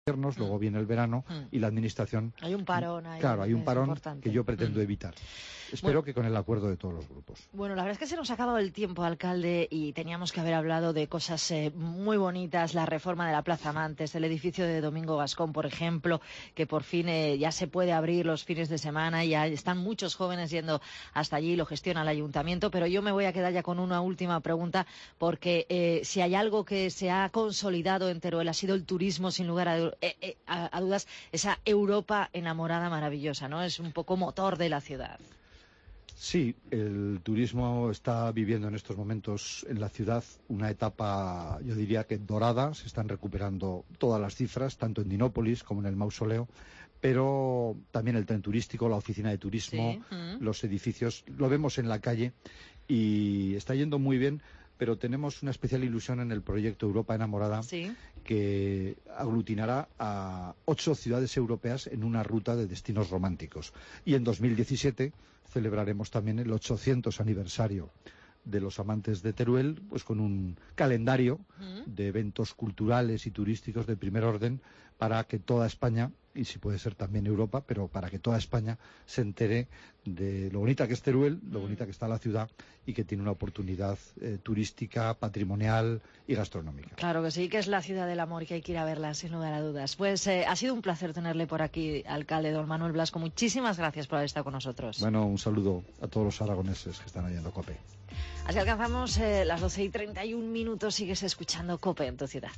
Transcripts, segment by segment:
luego viene el verano y la administración... Hay un parón ahí. Claro, hay un parón importante. que yo pretendo evitar. Espero que con el acuerdo de todos los grupos. Bueno, la verdad es que se nos ha acabado el tiempo, alcalde, y teníamos que haber hablado de cosas muy bonitas, la reforma de la Plaza Amantes, el edificio de Domingo Gascón, por ejemplo, que por fin ya se puede abrir los fines de semana, ya están muchos jóvenes yendo hasta allí, lo gestiona el ayuntamiento, pero yo me voy a quedar ya con una última pregunta, porque si hay algo que se ha consolidado en Teruel ha sido el turismo, sin lugar a dudas, esa Europa enamorada maravillosa, ¿no? Es un poco motor de la ciudad. Sí, el turismo está viviendo en estos momentos en la ciudad una etapa, yo diría que dorada. Se están recuperando todas las cifras, tanto en Dinópolis como en el Mausoleo, pero también el tren turístico, la oficina de turismo, los edificios, lo vemos en la calle y está yendo muy bien. Pero tenemos una especial ilusión en el proyecto Europa Enamorada, que aglutinará a 8 ciudades europeas en una ruta de destinos románticos. Y en 2017 celebraremos también el 800 aniversario de los amantes de Teruel, pues con un calendario de eventos culturales y turísticos de primer orden para que toda España, y si puede ser también Europa, pero para que toda España se entere de lo bonita que es Teruel, lo bonita que está la ciudad y que tiene una oportunidad turística, patrimonial y gastronómica. Claro que sí, que es la ciudad del amor y que hay que ir a verla, sin lugar a dudas. Pues ha sido un placer tenerle por aquí, alcalde don Manuel Blasco. Muchísimas gracias por haber estado con nosotros. Bueno, un saludo a todos los aragoneses que están oyendo COPE. Así alcanzamos las 12:31. Sigues escuchando COPE en tu ciudad.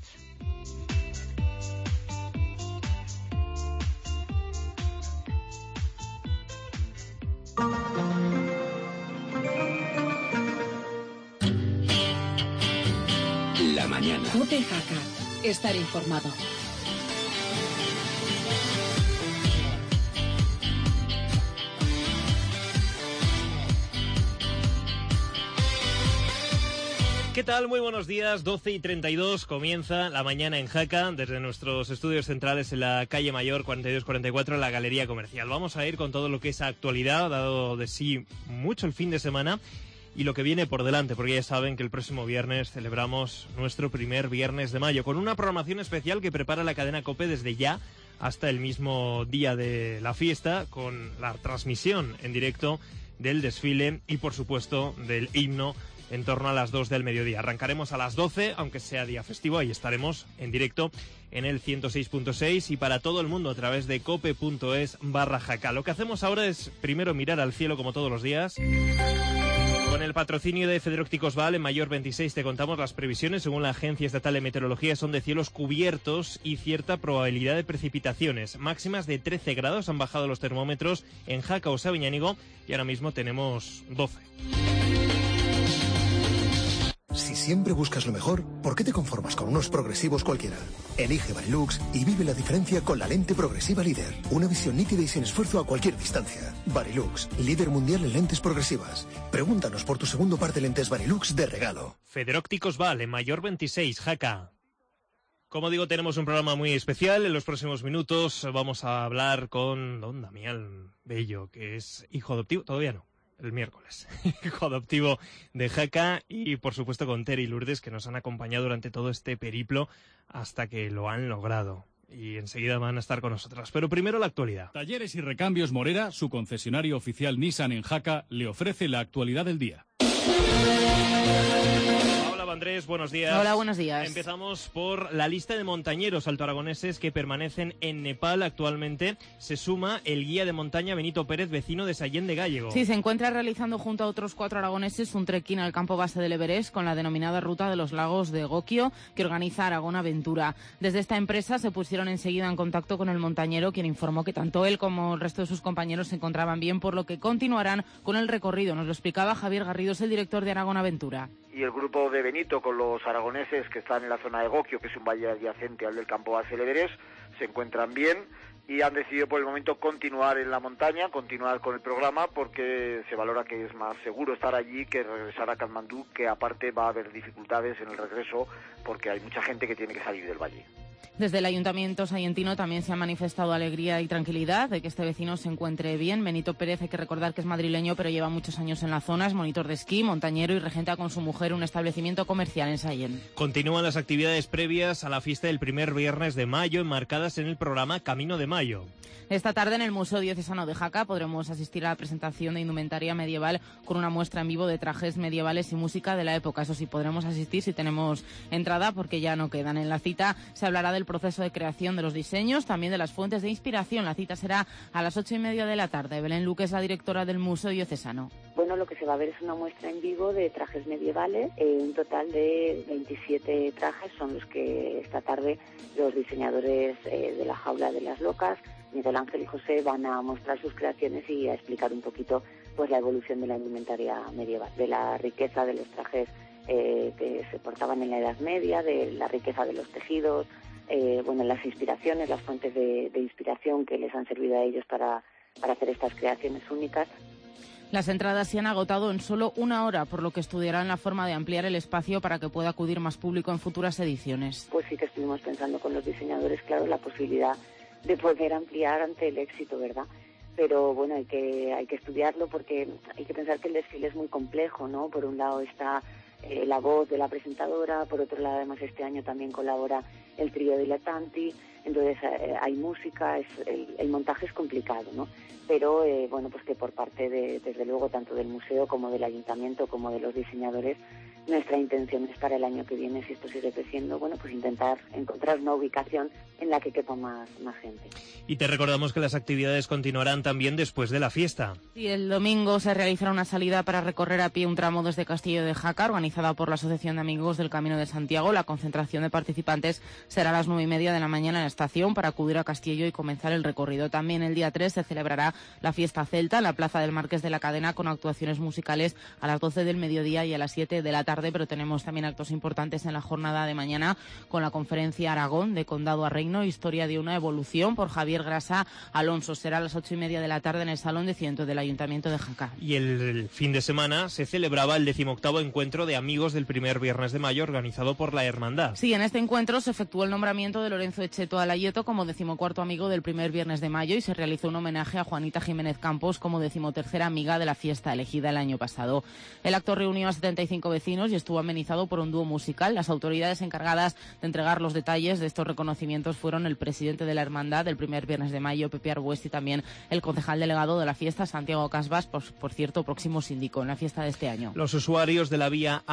La mañana. COPE Jaca. Estar informado. ¿Qué tal? Muy buenos días, 12:32, comienza la mañana en Jaca, desde nuestros estudios centrales en la calle Mayor 4244, en la Galería Comercial. Vamos a ir con todo lo que es actualidad, dado de sí mucho el fin de semana y lo que viene por delante, porque ya saben que el próximo viernes celebramos nuestro primer viernes de mayo, con una programación especial que prepara la cadena COPE desde ya hasta el mismo día de la fiesta, con la transmisión en directo del desfile y, por supuesto, del himno en torno a las 2 del mediodía. Arrancaremos a las 12, aunque sea día festivo, ahí estaremos en directo en el 106.6 y para todo el mundo a través de cope.es/Jaca. Lo que hacemos ahora es primero mirar al cielo como todos los días. Con el patrocinio de Federópticos Val, en Mayor 26 te contamos las previsiones. Según la Agencia Estatal de Meteorología, son de cielos cubiertos y cierta probabilidad de precipitaciones. Máximas de 13 grados, han bajado los termómetros en Jaca o Sabiñánigo y ahora mismo tenemos 12. Si siempre buscas lo mejor, ¿por qué te conformas con unos progresivos cualquiera? Elige Varilux y vive la diferencia con la lente progresiva líder. Una visión nítida y sin esfuerzo a cualquier distancia. Varilux, líder mundial en lentes progresivas. Pregúntanos por tu segundo par de lentes Varilux de regalo. Federópticos Val, en Mayor 26, Jaca. Como digo, tenemos un programa muy especial. En los próximos minutos vamos a hablar con don Damián Bello, que es hijo adoptivo, todavía no, el miércoles, hijo adoptivo de Jaca, y por supuesto con Ter y Lourdes, que nos han acompañado durante todo este periplo hasta que lo han logrado. Y enseguida van a estar con nosotras. Pero primero la actualidad. Talleres y Recambios Morera, su concesionario oficial Nissan en Jaca, le ofrece la actualidad del día. Hola Andrés, buenos días. Hola, buenos días. Empezamos por la lista de montañeros altoaragoneses que permanecen en Nepal actualmente. Se suma el guía de montaña Benito Pérez, vecino de Sallén de Gállego. Sí, se encuentra realizando junto a otros 4 aragoneses un trekking al campo base del Everest con la denominada Ruta de los Lagos de Gokio, que organiza Aragón Aventura. Desde esta empresa se pusieron enseguida en contacto con el montañero, quien informó que tanto él como el resto de sus compañeros se encontraban bien, por lo que continuarán con el recorrido. Nos lo explicaba Javier Garrido, el director de Aragón Aventura. Y el grupo de Benito con los aragoneses que están en la zona de Gokio, que es un valle adyacente al del campo base del Everest, se encuentran bien y han decidido por el momento continuar en la montaña, continuar con el programa, porque se valora que es más seguro estar allí que regresar a Katmandú, que aparte va a haber dificultades en el regreso porque hay mucha gente que tiene que salir del valle. Desde el Ayuntamiento sallentino también se ha manifestado alegría y tranquilidad de que este vecino se encuentre bien. Benito Pérez, hay que recordar que es madrileño, pero lleva muchos años en la zona, es monitor de esquí, montañero y regenta con su mujer un establecimiento comercial en Sallent. Continúan las actividades previas a la fiesta del primer viernes de mayo, enmarcadas en el programa Camino de Mayo. Esta tarde en el Museo Diocesano de Jaca podremos asistir a la presentación de indumentaria medieval con una muestra en vivo de trajes medievales y música de la época. Eso sí, podremos asistir si tenemos entrada, porque ya no quedan. En la cita se hablará del proceso de creación de los diseños, también de las fuentes de inspiración. La cita será a las 8:30 de la tarde. Belén Luque es la directora del Museo Diocesano. Bueno, lo que se va a ver es una muestra en vivo de trajes medievales. Un total de 27 trajes son los que esta tarde los diseñadores de la Jaula de las Locas, Miguel Ángel y José, van a mostrar sus creaciones y a explicar un poquito pues la evolución de la indumentaria medieval, de la riqueza de los trajes que se portaban en la Edad Media, de la riqueza de los tejidos, las inspiraciones, las fuentes de inspiración que les han servido a ellos para hacer estas creaciones únicas. Las entradas se han agotado en solo una hora, por lo que estudiarán la forma de ampliar el espacio para que pueda acudir más público en futuras ediciones. Pues sí que estuvimos pensando con los diseñadores, claro, la posibilidad de poder ampliar ante el éxito, ¿verdad? Pero bueno, hay que estudiarlo, porque hay que pensar que el desfile es muy complejo, ¿no? Por un lado está la voz de la presentadora, por otro lado además este año también colabora el trío Dilettanti, entonces hay música, el montaje es complicado, ¿no? Pero pues que por parte desde luego tanto del museo como del ayuntamiento como de los diseñadores, nuestra intención es para el año que viene, si esto sigue creciendo, pues intentar encontrar una ubicación en la que quepa más gente. Y te recordamos que las actividades continuarán también después de la fiesta. Y el domingo se realizará una salida para recorrer a pie un tramo desde Castillo de Jaca, organizada por la Asociación de Amigos del Camino de Santiago. La concentración de participantes será a las 9:30 de la mañana en la estación para acudir a Castillo y comenzar el recorrido. También el día 3 se celebrará la fiesta celta en la Plaza del Marqués de la Cadena, con actuaciones musicales a las 12 del mediodía y a las 7 de la tarde, pero tenemos también actos importantes en la jornada de mañana con la conferencia Aragón de Condado a Reino, historia de una evolución, por Javier Grasa Alonso. Será a las 8:30 de la tarde en el Salón de Cientos del Ayuntamiento de Jaca. Y el fin de semana se celebraba el 18º encuentro de amigos del primer viernes de mayo, organizado por la Hermandad. Sí, en este encuentro se efectuó el nombramiento de Lorenzo Echeto Alayeto como 14º amigo del primer viernes de mayo y se realizó un homenaje a Juanita Jiménez Campos como 13ª amiga de la fiesta elegida el año pasado. El acto reunió a 75 vecinos y estuvo amenizado por un dúo musical. Las autoridades encargadas de entregar los detalles de estos reconocimientos fueron el presidente de la Hermandad del primer viernes de mayo, Pepe Arbues, y también el concejal delegado de la fiesta, Santiago Casbas, por cierto, próximo síndico en la fiesta de este año. Los usuarios de la vía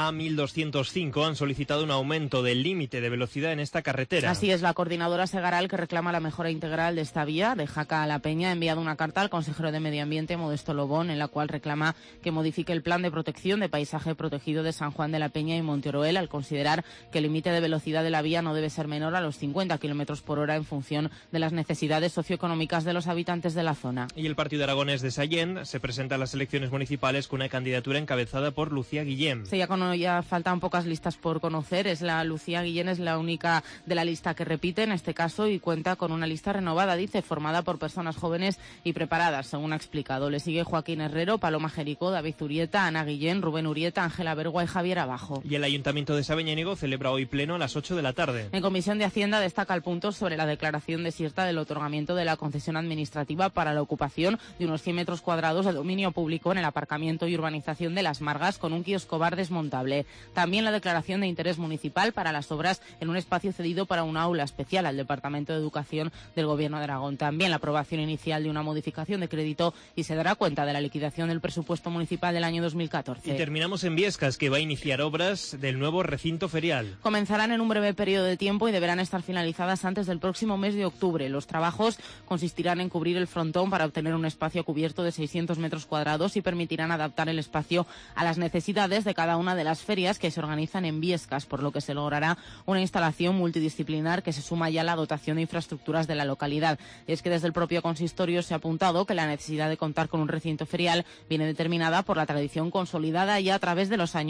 A1205 han solicitado un aumento del límite de velocidad en esta carretera. Así es, la coordinadora Segaral, que reclama la mejora integral de esta vía de Jaca a La Peña, ha enviado una carta al consejero de Medio Ambiente, Modesto Lobón, en la cual reclama que modifique el plan de protección de paisaje protegido de San Juan de la Peña y Monteoroel, al considerar que el límite de velocidad de la vía no debe ser menor a los 50 km por hora en función de las necesidades socioeconómicas de los habitantes de la zona. Y el Partido Aragonés de Sallent se presenta a las elecciones municipales con una candidatura encabezada por Lucía Guillén. Sí, ya faltan pocas listas por conocer. Lucía Guillén es la única de la lista que repite en este caso y cuenta con una lista renovada, dice, formada por personas jóvenes y preparadas, según ha explicado. Le sigue Joaquín Herrero, Paloma Jericó, David Urieta, Ana Guillén, Rubén Urieta, Ángela Bergua y Javier Abajo. Y el Ayuntamiento de Sabeñénigo celebra hoy pleno a las 8 de la tarde. En Comisión de Hacienda destaca el punto sobre la declaración desierta del otorgamiento de la concesión administrativa para la ocupación de unos 100 metros cuadrados de dominio público en el aparcamiento y urbanización de Las Margas con un kiosco bar desmontable. También la declaración de interés municipal para las obras en un espacio cedido para una aula especial al Departamento de Educación del Gobierno de Aragón. También la aprobación inicial de una modificación de crédito y se dará cuenta de la liquidación del presupuesto municipal del año 2014. Y terminamos en Viescas, que va a iniciar obras del nuevo recinto ferial. Comenzarán en un breve periodo de tiempo y deberán estar finalizadas antes del próximo mes de octubre. Los trabajos consistirán en cubrir el frontón para obtener un espacio cubierto de 600 metros cuadrados y permitirán adaptar el espacio a las necesidades de cada una de las ferias que se organizan en Viescas, por lo que se logrará una instalación multidisciplinar que se suma ya a la dotación de infraestructuras de la localidad. Y es que desde el propio consistorio se ha apuntado que la necesidad de contar con un recinto ferial viene determinada por la tradición consolidada ya a través de los años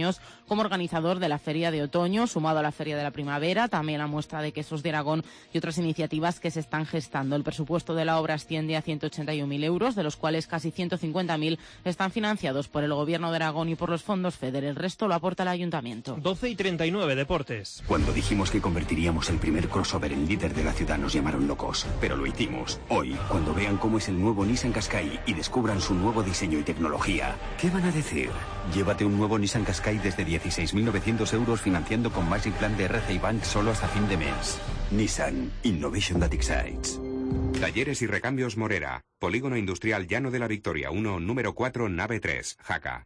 como organizador de la Feria de Otoño, sumado a la Feria de la Primavera, también la muestra de quesos de Aragón y otras iniciativas que se están gestando. El presupuesto de la obra asciende a 181.000 euros, de los cuales casi 150.000 están financiados por el Gobierno de Aragón y por los fondos FEDER. El resto lo aporta el Ayuntamiento. 12:39, deportes. Cuando dijimos que convertiríamos el primer crossover en líder de la ciudad nos llamaron locos, pero lo hicimos. Hoy, cuando vean cómo es el nuevo Nissan Qashqai y descubran su nuevo diseño y tecnología, ¿qué van a decir? Llévate un nuevo Nissan Qashqai desde 16.900 euros financiando con Magic Plan de RCI Bank solo hasta fin de mes. Nissan, Innovation that excites. Talleres y recambios Morera. Polígono Industrial Llano de la Victoria 1, número 4, nave 3, Jaca.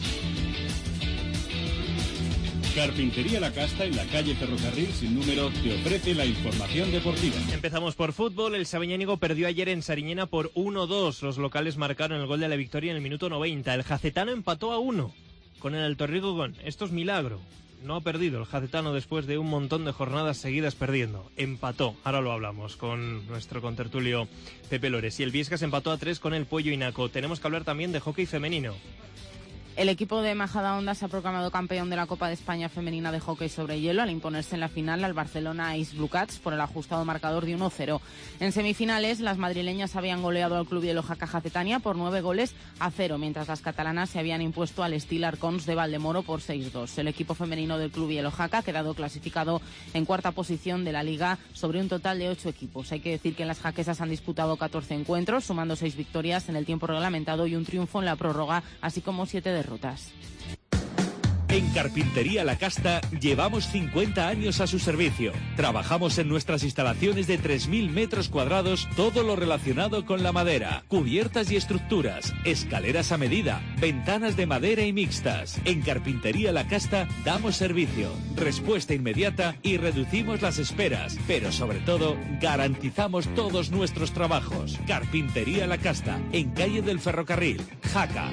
Carpintería La Casta, en la calle Ferrocarril sin número, te ofrece la información deportiva. Empezamos por fútbol. El Sabiñánigo perdió ayer en Sariñena por 1-2. Los locales marcaron el gol de la victoria en el minuto 90. El Jacetano empató a 1 con el Alto Rincón. Esto es milagro. No ha perdido el Jacetano después de un montón de jornadas seguidas perdiendo. Empató. Ahora lo hablamos con nuestro contertulio Pepe Lores. Y el Viescas empató a 3 con el Puello Inaco. Tenemos que hablar también de hockey femenino. El equipo de Majadahonda se ha proclamado campeón de la Copa de España femenina de hockey sobre hielo al imponerse en la final al Barcelona Ice Blue Cats por el ajustado marcador de 1-0. En semifinales, las madrileñas habían goleado al Club Hielo Jaca Jacetania por 9-0, mientras las catalanas se habían impuesto al Steel Arcons de Valdemoro por 6-2. El equipo femenino del Club Hielo Jaca ha quedado clasificado en cuarta posición de la Liga sobre un total de 8 equipos. Hay que decir que en las jaquesas han disputado 14 encuentros, sumando 6 victorias en el tiempo reglamentado y un triunfo en la prórroga, así como 7 derrotas. En Carpintería La Casta llevamos 50 años a su servicio. Trabajamos en nuestras instalaciones de 3.000 metros cuadrados, todo lo relacionado con la madera, cubiertas y estructuras, escaleras a medida, ventanas de madera y mixtas. En Carpintería La Casta damos servicio, respuesta inmediata y reducimos las esperas, pero sobre todo garantizamos todos nuestros trabajos. Carpintería La Casta, en calle del Ferrocarril, Jaca.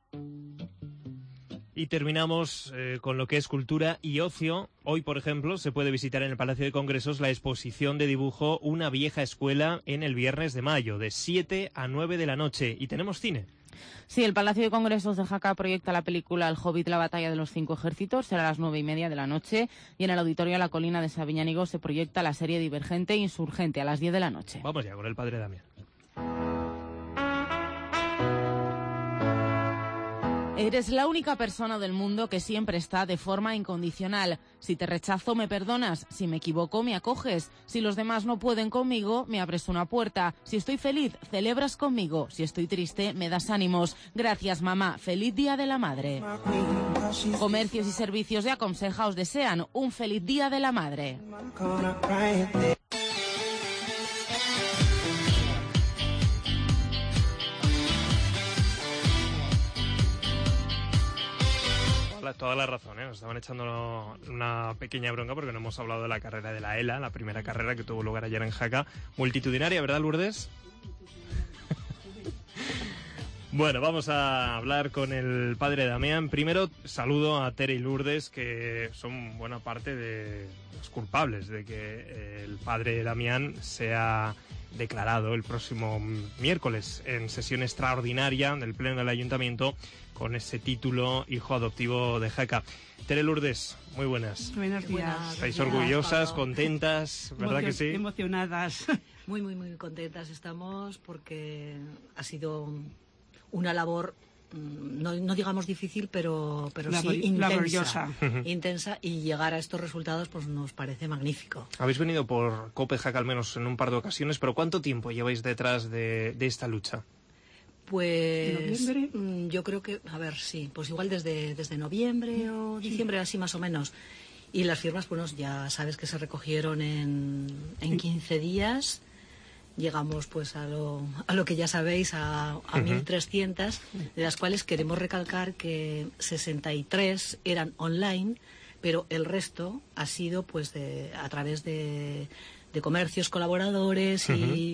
Y terminamos con lo que es cultura y ocio. Hoy, por ejemplo, se puede visitar en el Palacio de Congresos la exposición de dibujo Una vieja escuela en el Viernes de Mayo, de 7 a 9 de la noche. Y tenemos cine. Sí, el Palacio de Congresos de Jaca proyecta la película El Hobbit, la batalla de los 5 ejércitos. Será a las 9:30 de la noche. Y en el Auditorio La Colina de Sabiñánigo se proyecta la serie Divergente e Insurgente a las 10 de la noche. Vamos ya con el padre Damián. Eres la única persona del mundo que siempre está de forma incondicional. Si te rechazo, me perdonas. Si me equivoco, me acoges. Si los demás no pueden conmigo, me abres una puerta. Si estoy feliz, celebras conmigo. Si estoy triste, me das ánimos. Gracias, mamá. Feliz Día de la Madre. Comercios y servicios de Aconseja os desean un feliz Día de la Madre. Toda la razón, ¿eh? Nos estaban echando una pequeña bronca porque no hemos hablado de la carrera de la ELA, la primera carrera que tuvo lugar ayer en Jaca. Multitudinaria, ¿verdad, Lourdes? Bueno, vamos a hablar con el padre Damián. Primero, saludo a Tere y Lourdes, que son buena parte de los culpables de que el padre Damián sea declarado el próximo miércoles en sesión extraordinaria del Pleno del Ayuntamiento con ese título hijo adoptivo de Jaca. Tere, Lourdes, muy buenas. Buenos días. ¿Estáis orgullosas, contentas? ¿Verdad que sí? Emocionadas. Muy, muy, muy contentas estamos porque ha sido una labor, no digamos difícil, pero sí intensa, y llegar a estos resultados pues nos parece magnífico. Habéis venido por COPE Jaca al menos en un par de ocasiones, pero ¿cuánto tiempo lleváis detrás de esta lucha? Pues yo creo que, pues igual desde noviembre o diciembre, así más o menos. Y las firmas, bueno, ya sabes que se recogieron en 15 días. Llegamos pues a lo que ya sabéis, a 1.300, de las cuales queremos recalcar que 63 eran online, pero el resto ha sido pues a través de comercios colaboradores y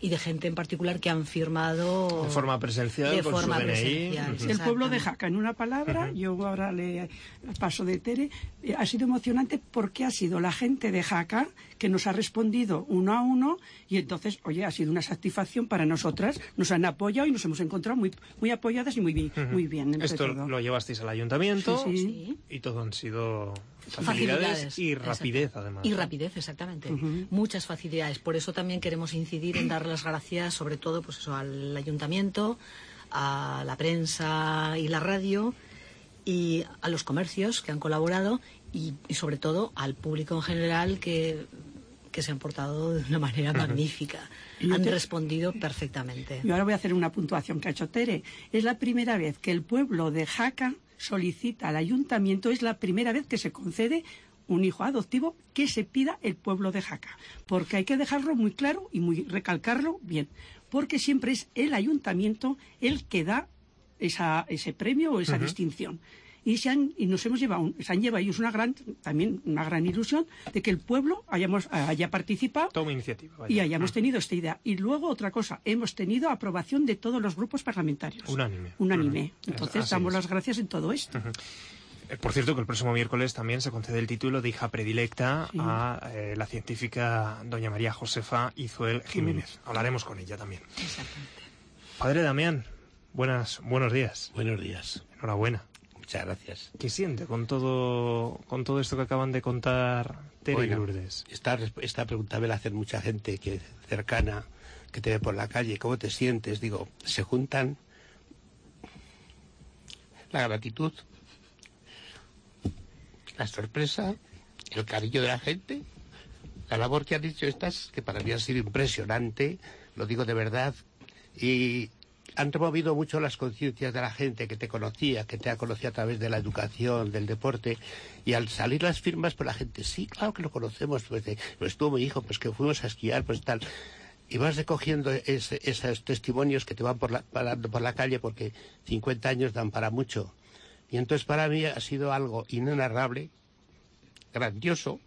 y de gente en particular que han firmado de forma presencial, con su DNI. El pueblo de Jaca, en una palabra, yo ahora le paso de Tere, ha sido emocionante porque ha sido la gente de Jaca que nos ha respondido uno a uno, y entonces, oye, ha sido una satisfacción para nosotras, nos han apoyado y nos hemos encontrado muy apoyadas y muy bien. Esto todo lo llevasteis al ayuntamiento, sí. Y todo han sido facilidades y rapidez, además. Y rapidez, exactamente. Muchas facilidades. Por eso también queremos incidir en dar las gracias, sobre todo, pues eso, al ayuntamiento, a la prensa y la radio, y a los comercios que han colaborado, y sobre todo al público en general que se han portado de una manera magnífica. Han respondido perfectamente. Yo ahora voy a hacer una puntuación que ha hecho Tere. Es la primera vez que el pueblo de Jaca solicita al ayuntamiento, es la primera vez que se concede un hijo adoptivo que se pida el pueblo de Jaca. Porque hay que dejarlo muy claro y recalcarlo bien. Porque siempre es el ayuntamiento el que da ese premio o esa distinción. Y se han llevado ellos una gran ilusión de que el pueblo haya participado. Toma iniciativa. Vaya. Y hayamos tenido esta idea. Y luego otra cosa, hemos tenido aprobación de todos los grupos parlamentarios. Unánime. Entonces damos las gracias en todo esto. Por cierto, que el próximo miércoles también se concede el título de hija predilecta a la científica doña María Josefa Izuel Jiménez. Hablaremos con ella también. Exactamente. Padre Damián, buenos días. Buenos días. Enhorabuena. Muchas gracias. ¿Qué siente con todo esto que acaban de contar Tere y Lourdes? Esta pregunta me la hace mucha gente cercana, que te ve por la calle. ¿Cómo te sientes? Digo, se juntan la gratitud, la sorpresa, el cariño de la gente, la labor que han hecho estas, que para mí ha sido impresionante, lo digo de verdad, y han removido mucho las conciencias de la gente que te conocía, que te ha conocido a través de la educación, del deporte, y al salir las firmas, pues la gente, sí, claro que lo conocemos, pues estuvo mi hijo, pues que fuimos a esquiar, pues tal, y vas recogiendo esos testimonios que te van parando por la calle, porque 50 años dan para mucho, y entonces para mí ha sido algo inenarrable, grandioso,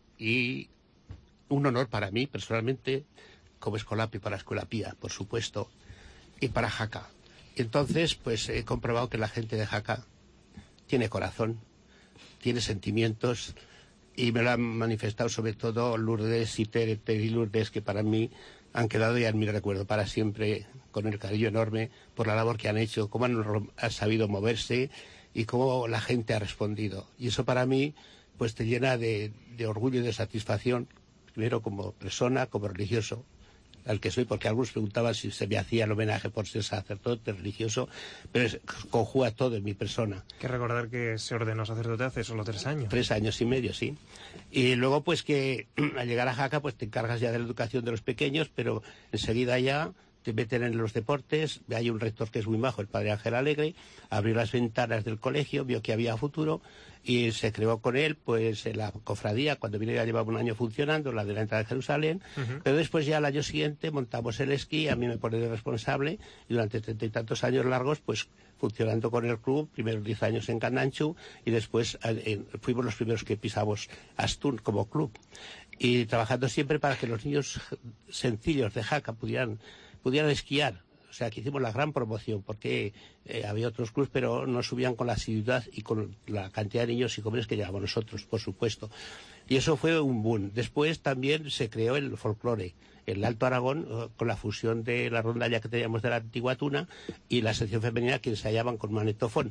y un honor para mí, personalmente, como Escolapio para Escuela Pía, por supuesto, y para Jaca. Entonces, pues he comprobado que la gente de Jaca tiene corazón, tiene sentimientos, y me lo han manifestado sobre todo Lourdes y Tere y Lourdes, que para mí han quedado ya en mi recuerdo para siempre, con el cariño enorme por la labor que han hecho, cómo han sabido moverse y cómo la gente ha respondido. Y eso para mí pues te llena de orgullo y de satisfacción, primero como persona, como religioso, al que soy, porque algunos preguntaban si se me hacía el homenaje por ser sacerdote religioso, pero conjuga todo en mi persona. Hay que recordar que se ordenó sacerdote hace solo 3 años. 3 años y medio, sí. Y luego, pues que al llegar a Jaca, pues te encargas ya de la educación de los pequeños, pero enseguida ya te meten en los deportes. Hay un rector que es muy majo, el padre Ángel Alegre, abrió las ventanas del colegio, vio que había futuro y se creó con él pues la cofradía. Cuando vino ya llevaba 1 año funcionando, la de la entrada de Jerusalén, pero después ya al año siguiente montamos el esquí, a mí me pone de responsable, y durante 30 y tantos años largos pues funcionando con el club, primero 10 años en Candanchu y después fuimos los primeros que pisamos Astún como club, y trabajando siempre para que los niños sencillos de Jaca pudieran esquiar. O sea, que hicimos la gran promoción, porque había otros clubes, pero no subían con la asiduidad y con la cantidad de niños y jóvenes que llevábamos nosotros, por supuesto. Y eso fue un boom. Después también se creó el folclore, el Alto Aragón, con la fusión de la rondalla que teníamos de la antigua Tuna y la sección femenina que ensayaban con manetofón.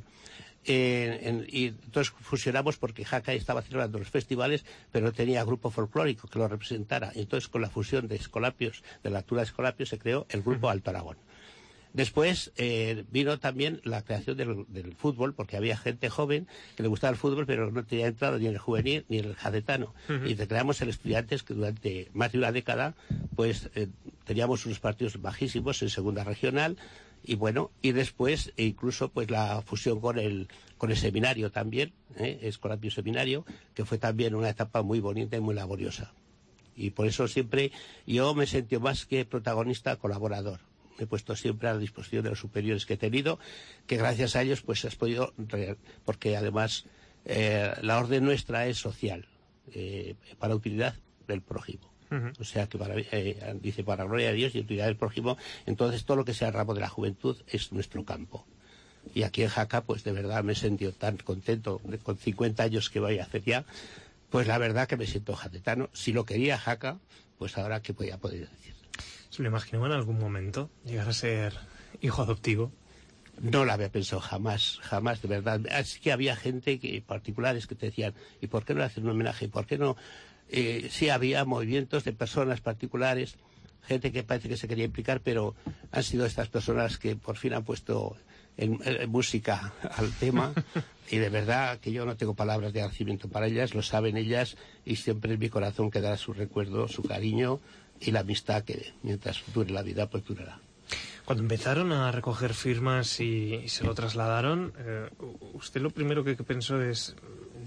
Y entonces fusionamos porque Jaca estaba celebrando los festivales, pero no tenía grupo folclórico que lo representara. Entonces, con la fusión de Escolapios, de la altura de Escolapios, se creó el grupo Alto Aragón. Después vino también la creación del fútbol, porque había gente joven que le gustaba el fútbol, pero no tenía entrado ni en el juvenil ni en el jadetano. Y creamos el Estudiantes, que durante más de una década pues teníamos unos partidos bajísimos en segunda regional. Y bueno, y después incluso pues la fusión con el seminario también, Escolapio Seminario, que fue también una etapa muy bonita y muy laboriosa. Y por eso siempre yo me sentí más que protagonista, colaborador. Me he puesto siempre a la disposición de los superiores que he tenido, que gracias a ellos pues has podido, porque además la orden nuestra es social, para utilidad del prójimo. O sea que dice para gloria de Dios y utilidad del prójimo, entonces todo lo que sea el ramo de la juventud es nuestro campo. Y aquí en Jaca, pues de verdad me he sentido tan contento, con 50 años que voy a hacer ya, pues la verdad que me siento jacetano. Si lo quería Jaca, pues ahora qué voy a poder decir. ¿Se lo imaginaba en algún momento llegar a ser hijo adoptivo? No lo había pensado jamás, de verdad. Así que había gente, particulares, que te decían, ¿y por qué no hacer un homenaje? ¿Por qué no? Sí había movimientos de personas particulares, gente que parece que se quería implicar, pero han sido estas personas que por fin han puesto en música al tema, y de verdad que yo no tengo palabras de agradecimiento para ellas, lo saben ellas, y siempre en mi corazón quedará su recuerdo, su cariño y la amistad que mientras dure la vida, pues durará. Cuando empezaron a recoger firmas y se lo trasladaron, usted lo primero que pensó es,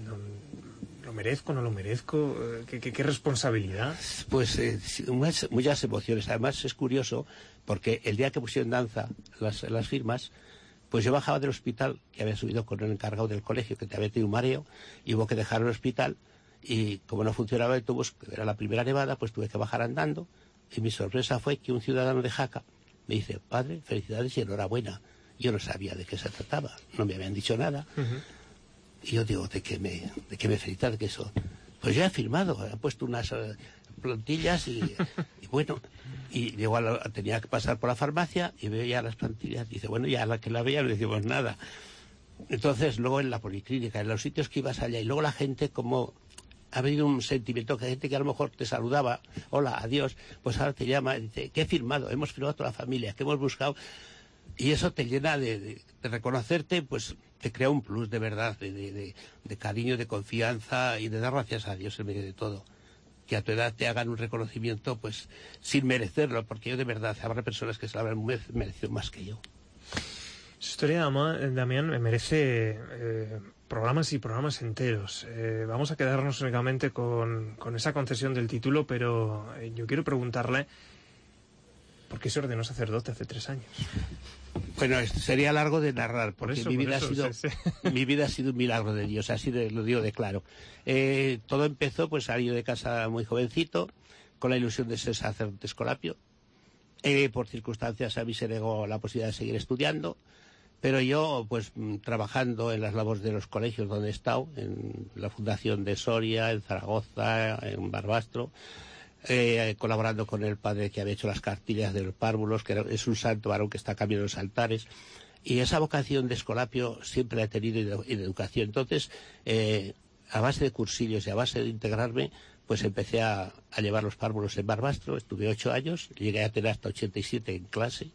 ¿lo merezco, no lo merezco? ¿Qué responsabilidad? Pues muchas emociones. Además es curioso porque el día que pusieron en danza las firmas, pues yo bajaba del hospital, que había subido con el encargado del colegio, que te había tenido un mareo, y hubo que dejar el hospital, y como no funcionaba el autobús, era la primera nevada, pues tuve que bajar andando, y mi sorpresa fue que un ciudadano de Jaca me dice, padre, felicidades y enhorabuena. Yo no sabía de qué se trataba, no me habían dicho nada. Y yo digo, ¿de qué me felicitas? ¿De qué eso? Pues ya he firmado, he puesto unas plantillas y bueno, y igual tenía que pasar por la farmacia y veo ya las plantillas. Y dice, bueno, ya la que la veía no decimos nada. Entonces, luego en la policlínica, en los sitios que ibas allá, y luego la gente como... Ha habido un sentimiento que hay gente que a lo mejor te saludaba, hola, adiós, pues ahora te llama y dice, ¿qué he firmado? Hemos firmado toda la familia, que hemos buscado. Y eso te llena de reconocerte, pues te crea un plus de verdad, de cariño, de confianza y de dar gracias a Dios en medio de todo. Que a tu edad te hagan un reconocimiento, pues sin merecerlo, porque yo de verdad, habrá personas que se lo habrán merecido más que yo. Su historia, Damián, me merece programas y programas enteros. Vamos a quedarnos únicamente con esa concesión del título, pero yo quiero preguntarle ¿por qué se ordenó sacerdote hace 3 años? Bueno, sería largo de narrar, porque mi vida ha sido un milagro de Dios, así lo digo de claro. Todo empezó, pues salí de casa muy jovencito, con la ilusión de ser sacerdote escolapio. Por circunstancias a mí se negó la posibilidad de seguir estudiando, pero yo, pues trabajando en las labores de los colegios donde he estado, en la Fundación de Soria, en Zaragoza, en Barbastro, colaborando con el padre que había hecho las cartillas de los párvulos, que es un santo varón que está cambiando los altares, y esa vocación de escolapio siempre la he tenido y de educación. Entonces, a base de cursillos y a base de integrarme, pues empecé a llevar los párvulos en Barbastro, estuve 8 años, llegué a tener hasta 87 en clase,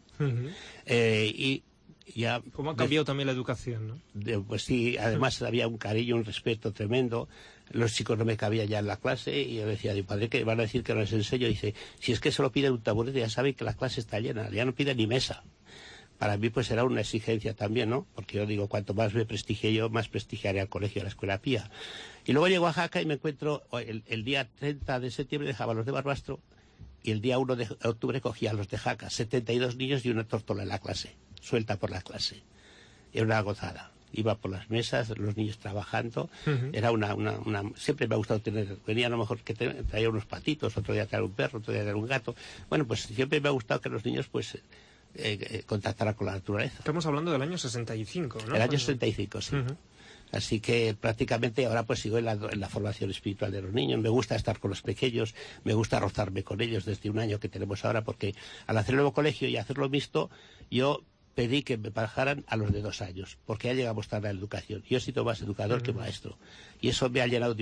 y ya... ¿Cómo ha cambiado también la educación, no? Pues sí, además había un cariño, un respeto tremendo. Los chicos no me cabían ya en la clase y yo decía, padre, que van a decir que no les enseño. Y dice, si es que solo piden un taburete, ya saben que la clase está llena, ya no piden ni mesa. Para mí pues era una exigencia también, ¿no? Porque yo digo, cuanto más me prestigie yo, más prestigiaré al colegio, a la escuela pía. Y luego llego a Jaca y me encuentro, el día 30 de septiembre dejaba los de Barbastro y el día 1 de octubre cogía los de Jaca, 72 niños y una tórtola en la clase, suelta por la clase. Era una gozada. Iba por las mesas, los niños trabajando. Era siempre me ha gustado tener, venía a lo mejor que traía unos patitos, otro día traía un perro, otro día traía un gato. Bueno, pues siempre me ha gustado que los niños pues contactaran con la naturaleza. Estamos hablando del año 65, ¿no? El año 65, sí. Así que prácticamente ahora pues sigo en la formación espiritual de los niños. Me gusta estar con los pequeños, me gusta rozarme con ellos desde un año que tenemos ahora, porque al hacer el nuevo colegio y hacerlo mixto, yo pedí que me bajaran a los de 2 años, porque ya llegamos tarde a la educación. Yo he sido más educador que maestro. Y eso me ha llenado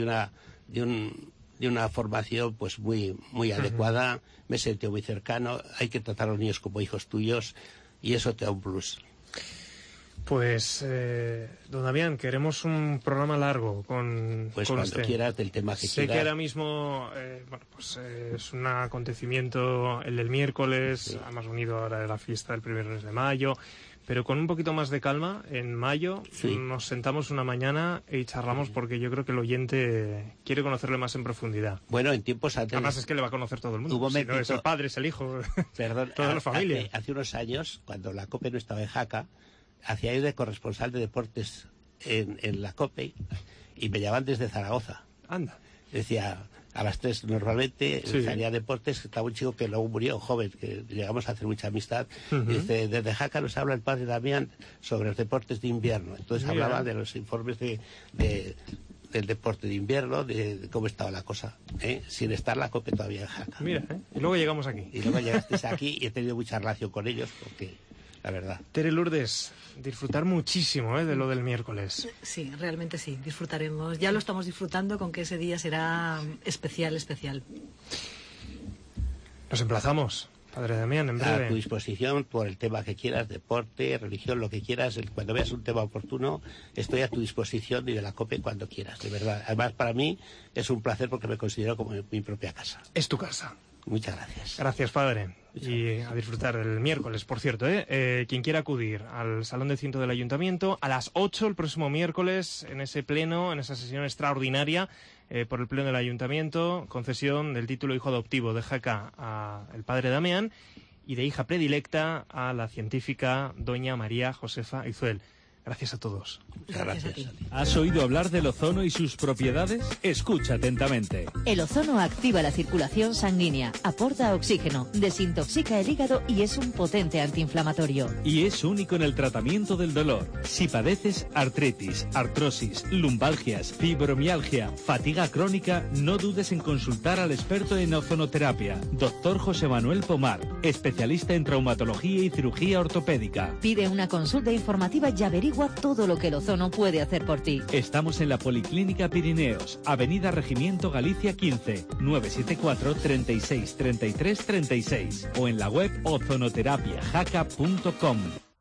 de una formación pues muy adecuada. Me he sentido muy cercano. Hay que tratar a los niños como hijos tuyos y eso te da un plus. Pues, don Damián, queremos un programa largo con cuando usted. Quieras, del tema que sé quieras. Que ahora mismo es un acontecimiento el del miércoles, sí. Además unido ahora de la fiesta del 1 mes de mayo, pero con un poquito más de calma, en mayo sí. Nos sentamos una mañana y charlamos porque yo creo que el oyente quiere conocerle más en profundidad. Bueno, en tiempos antes... Además es que le va a conocer todo el mundo, si no es el padre, es el hijo, perdón, toda la familia. Hace unos años, cuando la COPE no estaba en Jaca, hacía yo de corresponsal de deportes en la COPE y me llamaban desde Zaragoza. Anda. Decía, a las 3 normalmente, salía a deportes, estaba un chico que luego murió, joven, que llegamos a hacer mucha amistad, y dice, desde Jaca nos habla el padre Damián sobre los deportes de invierno. Entonces hablaba de los informes del deporte de invierno, de cómo estaba la cosa, sin estar la COPE todavía en Jaca. Mira, y luego llegamos aquí. Y luego llegasteis aquí y he tenido mucha relación con ellos, porque la verdad. Tere Lourdes, disfrutar muchísimo de lo del miércoles. Sí, realmente sí, disfrutaremos. Ya lo estamos disfrutando con que ese día será especial. Nos emplazamos, padre Damián, en breve. A tu disposición por el tema que quieras, deporte, religión, lo que quieras. Cuando veas un tema oportuno, estoy a tu disposición y de la COPE cuando quieras, de verdad. Además, para mí es un placer porque me considero como mi propia casa. Es tu casa. Muchas gracias. Gracias, padre. Y a disfrutar el miércoles, por cierto. Quien quiera acudir al Salón de Ciento del Ayuntamiento, a las 8 el próximo miércoles, en ese pleno, en esa sesión extraordinaria, por el Pleno del Ayuntamiento, concesión del título hijo adoptivo de Jaca al padre Damián y de hija predilecta a la científica doña María Josefa Izuel. Gracias a todos. Gracias a ti. ¿Has oído hablar del ozono y sus propiedades? Escucha atentamente. El ozono activa la circulación sanguínea, aporta oxígeno, desintoxica el hígado y es un potente antiinflamatorio. Y es único en el tratamiento del dolor. Si padeces artritis, artrosis, lumbalgias, fibromialgia, fatiga crónica, no dudes en consultar al experto en ozonoterapia, Dr. José Manuel Pomar, especialista en traumatología y cirugía ortopédica. Pide una consulta informativa y averigua todo lo que el ozono puede hacer por ti. Estamos en la Policlínica Pirineos, Avenida Regimiento Galicia 15, 974 36 33 36 o en la web ozonoterapiajaca.com.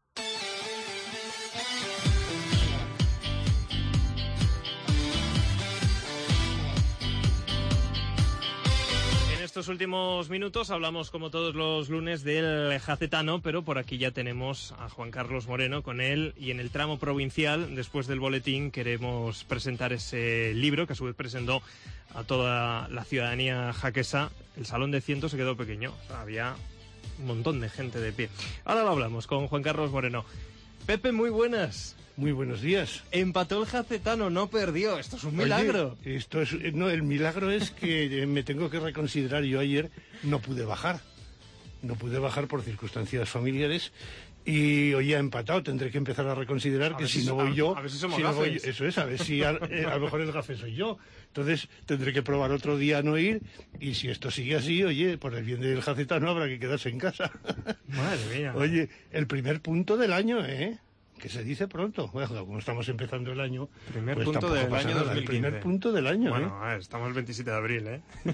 En estos últimos minutos hablamos, como todos los lunes, del jacetano, pero por aquí ya tenemos a Juan Carlos Moreno con él, y en el tramo provincial, después del boletín, queremos presentar ese libro que a su vez presentó a toda la ciudadanía jaquesa. El Salón de Ciento se quedó pequeño, o sea, había un montón de gente de pie. Ahora lo hablamos con Juan Carlos Moreno. Pepe, muy buenas. Muy buenos días. Empató el jacetano, no perdió. Esto es un milagro. Oye, el milagro es que me tengo que reconsiderar. Yo ayer no pude bajar. No pude bajar por circunstancias familiares. Y hoy ha empatado. Tendré que empezar a reconsiderar que si no voy yo... A ver si somos gafes. Eso es, a ver si a lo mejor el gafe soy yo. Entonces tendré que probar otro día a no ir. Y si esto sigue así, oye, por el bien del jacetano habrá que quedarse en casa. Madre mía. Oye, el primer punto del año, que se dice pronto. Bueno, como estamos empezando el año... Primer punto del año 2015. El primer punto del año, Bueno, estamos el 27 de abril,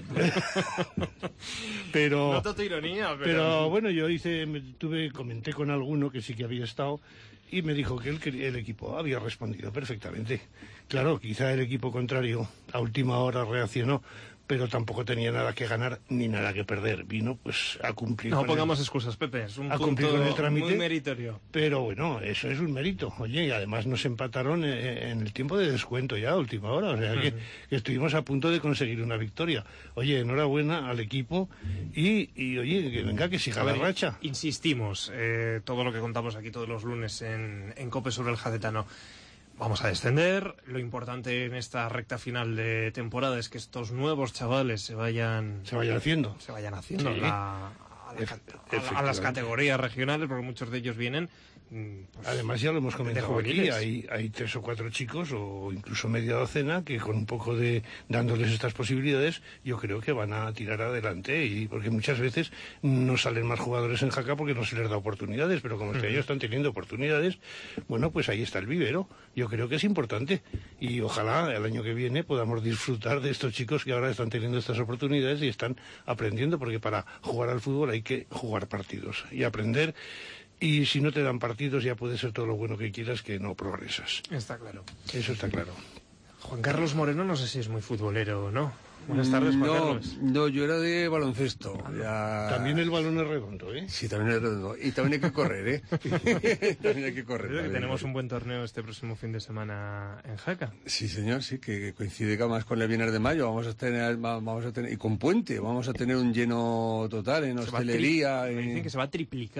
Pero... Noto tu ironía, pero bueno, yo comenté con alguno que sí que había estado y me dijo que el equipo había respondido perfectamente. Claro, quizá el equipo contrario a última hora reaccionó, pero tampoco tenía nada que ganar ni nada que perder. Vino pues a cumplir. No pongamos excusas, Pepe, es un punto con el trámite, muy meritorio. Pero bueno, eso es un mérito. Oye, y además nos empataron en el tiempo de descuento ya a última hora, o sea que estuvimos a punto de conseguir una victoria. Oye, enhorabuena al equipo y oye, que venga, que siga la racha. Insistimos, todo lo que contamos aquí todos los lunes en COPE sobre el jacetano. Vamos a descender. Lo importante en esta recta final de temporada es que estos nuevos chavales se vayan haciendo sí. a las categorías regionales, porque muchos de ellos vienen. Pues, además, ya lo hemos comentado aquí, hay 3 o 4 chicos o incluso media docena que con un poco de dándoles estas posibilidades yo creo que van a tirar adelante, y porque muchas veces no salen más jugadores en Jaca porque no se les da oportunidades, pero como ellos están teniendo oportunidades, bueno, pues ahí está el vivero. Yo creo que es importante y ojalá el año que viene podamos disfrutar de estos chicos que ahora están teniendo estas oportunidades y están aprendiendo, porque para jugar al fútbol hay que jugar partidos y aprender. Y si no te dan partidos ya puede ser todo lo bueno que quieras, que no progresas. Está claro. Eso está claro. Juan Carlos Moreno, no sé si es muy futbolero o no. Buenas tardes, Juan Carlos. No, yo era de baloncesto. También el balón es redondo, ¿eh? Sí, también es redondo. Y también hay que correr, ¿eh? También hay que correr. Creo que tenemos un buen torneo este próximo fin de semana en Jaca. Sí, señor, sí, que coincide más con el Viernes de Mayo. Vamos a tener, y con puente, vamos a tener un lleno total en hostelería. Me dicen que se va a triplicar la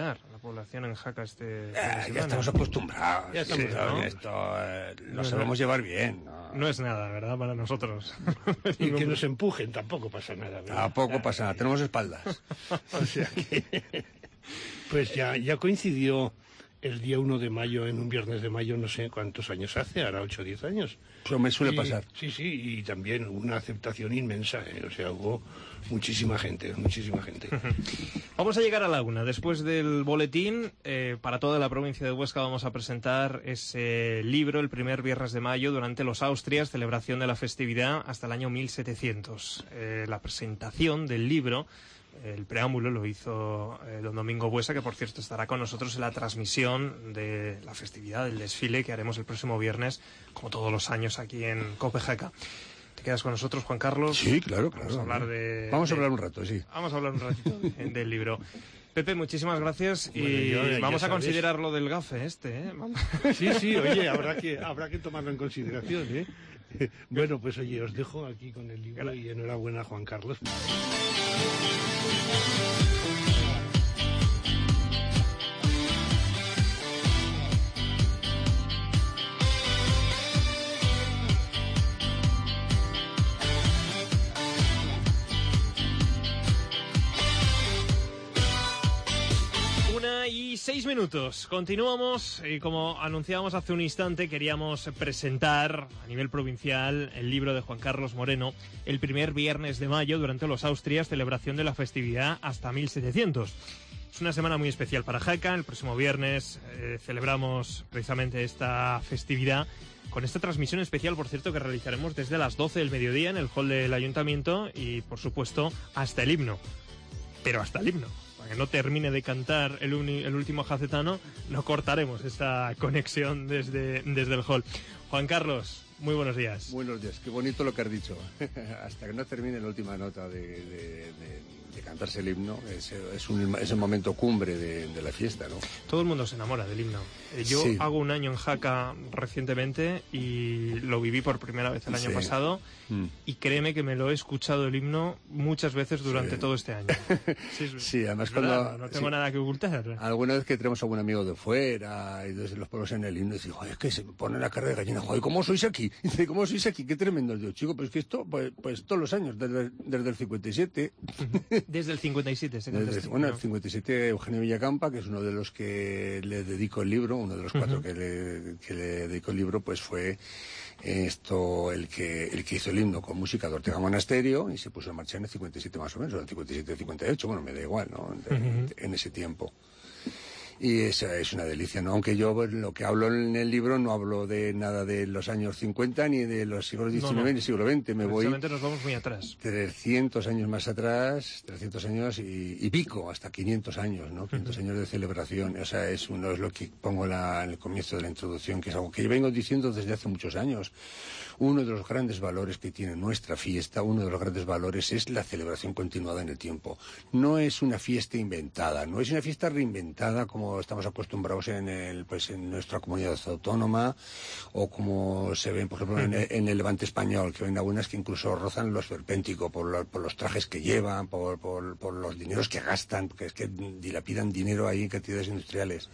población en Jaca Ya estamos acostumbrados. Ya estamos, ¿no? Esto lo sabemos llevar bien. No es nada, ¿verdad? Para nosotros. Y que nos empujen, tampoco pasa nada, ¿verdad? Tampoco pasa nada, tenemos espaldas. O sea que... Pues ya coincidió el día 1 de mayo, en un viernes de mayo, no sé cuántos años hace, ahora 8 o 10 años. Eso me suele pasar. Sí, y también una aceptación inmensa, o sea, hubo muchísima gente. Vamos a llegar a la 1. Después del boletín, para toda la provincia de Huesca vamos a presentar ese libro, el primer viernes de mayo, durante los Austrias, celebración de la festividad hasta el año 1700. La presentación del libro... El preámbulo lo hizo don Domingo Buesa, que por cierto estará con nosotros en la transmisión de la festividad, del desfile que haremos el próximo viernes, como todos los años aquí en COPE-Jaca. ¿Te quedas con nosotros, Juan Carlos? Sí, claro. Vamos a hablar Vamos a hablar un rato, sí. Vamos a hablar un ratito del libro. Pepe, muchísimas gracias y vamos a considerar lo del gafe ¿eh? Sí, oye, habrá que tomarlo en consideración, ¿eh? Bueno, pues oye, os dejo aquí con el libro y enhorabuena, Juan Carlos. Y 6 minutos. Continuamos y como anunciábamos hace un instante, queríamos presentar a nivel provincial el libro de Juan Carlos Moreno, el primer viernes de mayo durante los Austrias, celebración de la festividad hasta 1700. Es una semana muy especial para Jaca. El próximo viernes celebramos precisamente esta festividad con esta transmisión especial, por cierto, que realizaremos desde las 12 del mediodía en el hall del Ayuntamiento y, por supuesto, hasta el himno. Pero hasta el himno. Que no termine de cantar el último jacetano, no cortaremos esta conexión desde el hall. Juan Carlos, muy buenos días. Buenos días, qué bonito lo que has dicho. Hasta que no termine la última nota de cantarse el himno, es el momento cumbre de la fiesta, ¿no? Todo el mundo se enamora del himno. Yo hago un año en Jaca recientemente y lo viví por primera vez el año pasado y créeme que me lo he escuchado el himno muchas veces durante todo este año. Sí, además no tengo nada que ocultar. Alguna vez que tenemos algún amigo de fuera y desde los pueblos en el himno y dice, joder, es que se me pone la cara de gallina, joder, ¿cómo sois aquí? Dice, ¿cómo sois aquí? Qué tremendo. Digo, chico, pues que esto, pues todos los años, desde el 57. Desde el 57 se canta este. Bueno, el 57 Eugenio Villacampa, que es uno de los que le dedico el libro, uno de los 4 que le dedico el libro, pues fue el que hizo el himno con música de Ortega Monasterio y se puso en marcha en el 57 más o menos, o en el 57-58, bueno, me da igual, ¿no? En ese tiempo. Y esa es una delicia, ¿no? Aunque yo lo que hablo en el libro no hablo de nada de los años 50 ni de los siglos XIX ni siglo XX. Precisamente nos vamos muy atrás. 300 años más atrás, 300 años y pico, hasta 500 años, ¿no? 500 años de celebración. O sea, es lo que pongo en el comienzo de la introducción, que es algo que yo vengo diciendo desde hace muchos años. Uno de los grandes valores que tiene nuestra fiesta, uno de los grandes valores es la celebración continuada en el tiempo. No es una fiesta inventada, no es una fiesta reinventada como estamos acostumbrados en nuestra comunidad autónoma o como se ven, por ejemplo, en el Levante español, que ven algunas que incluso rozan lo esperpéntico por los trajes que llevan, por los dineros que gastan, porque es que dilapidan dinero ahí en cantidades industriales.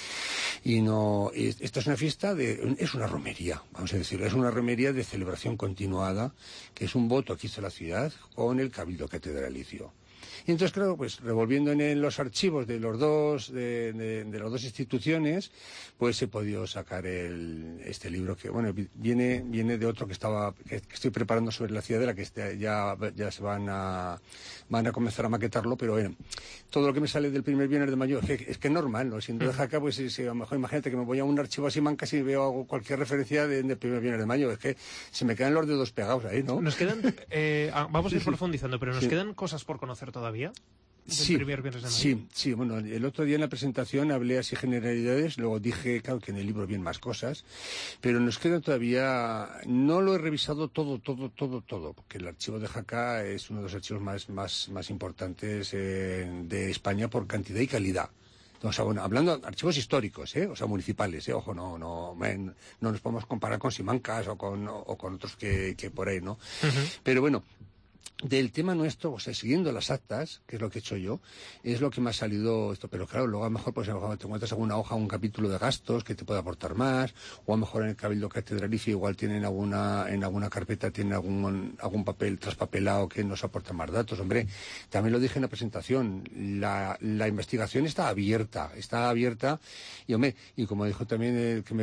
Y no, esta es una fiesta es una romería, vamos a decirlo, es una romería de celebración continuada, que es un voto que hizo la ciudad con el Cabildo Catedralicio. Y entonces, claro, pues revolviendo en los archivos de las dos instituciones, pues he podido sacar este libro que, bueno, viene de otro que estoy preparando sobre la ciudadela, que ya se van a comenzar a maquetarlo, pero bueno, todo lo que me sale del primer viernes de mayo es que es normal, ¿no? Siendo de Jaca, pues a lo mejor imagínate que me voy a un archivo así mancas y veo cualquier referencia del primer viernes de mayo, es que se me quedan los dedos pegados ahí, ¿no? Nos quedan, vamos a ir profundizando, pero nos quedan cosas por conocer todavía. Sí, bueno, el otro día en la presentación hablé así generalidades, luego dije, claro, que en el libro vienen más cosas, pero nos queda todavía, no lo he revisado todo, porque el archivo de Jaca es uno de los archivos más importantes de España por cantidad y calidad. O sea, bueno, hablando de archivos históricos, o sea, municipales, ojo, no nos podemos comparar con Simancas o con otros que por ahí, ¿no? Pero bueno, del tema nuestro, o sea, siguiendo las actas, que es lo que he hecho yo, es lo que me ha salido esto. Pero claro, luego a lo mejor pues, te encuentras alguna hoja, un capítulo de gastos que te puede aportar más, o a lo mejor en el Cabildo Catedralicio igual tienen en alguna carpeta tienen algún papel traspapelado que nos aporta más datos. Hombre, también lo dije en la presentación, la investigación está abierta, y hombre, y como dijo también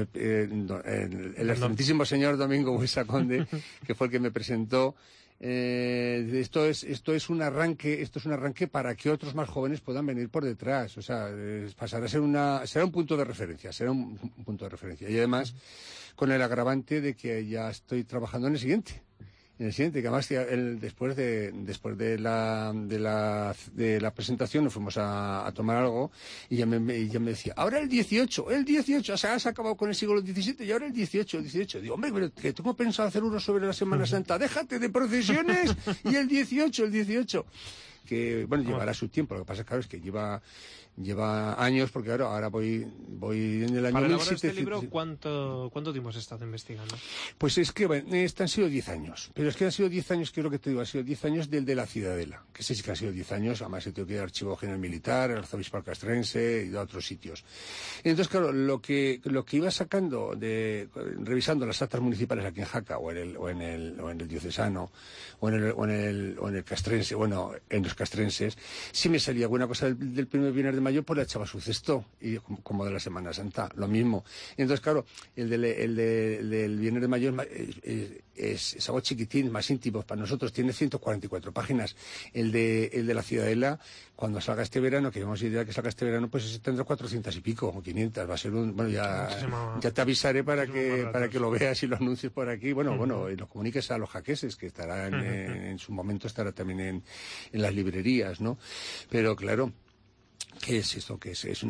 el excelentísimo señor Domingo Buesa Conde, que fue el que me presentó, esto es un arranque para que otros más jóvenes puedan venir por detrás. O sea, pasará a ser será un punto de referencia, y además con el agravante de que ya estoy trabajando en el siguiente, que además después de la presentación nos fuimos a tomar algo y ya me decía, ahora el 18, o sea, has acabado con el siglo XVII y ahora el 18. Digo, hombre, pero que tengo pensado hacer uno sobre la Semana Santa, déjate de procesiones, y el 18. Que, bueno, llevará su tiempo, lo que pasa, claro, es que lleva años, porque claro, ahora voy en el año... Para elaborar este libro, ¿cuánto tiempo has estado investigando? Pues es que han sido 10 años, pero es que han sido 10 años, que es lo que te digo, han sido 10 años del de la Ciudadela, que sí que han sido 10 años, además he tenido que ir al Archivo General Militar, al Arzobispado Castrense y a otros sitios. Entonces, claro, lo que iba sacando, revisando las actas municipales aquí en Jaca, o en el diocesano, o en el castrense, bueno, en los castrenses, si me salía alguna cosa del primer viernes de mayo, pues le echaba su cesto, y como de la Semana Santa, lo mismo. Entonces, claro, el del viernes de mayo es algo chiquitín, más íntimo para nosotros, tiene 144 páginas. El de la Ciudadela, cuando salga este verano, que vamos a idea que salga este verano, pues tendrá 400 y pico, o 500, va a ser ya te avisaré para que lo veas y lo anuncies por aquí, bueno, y lo comuniques a los jaqueses, que estarán en su momento, estará también en las librerías, ¿no? Pero claro, ¿qué es esto?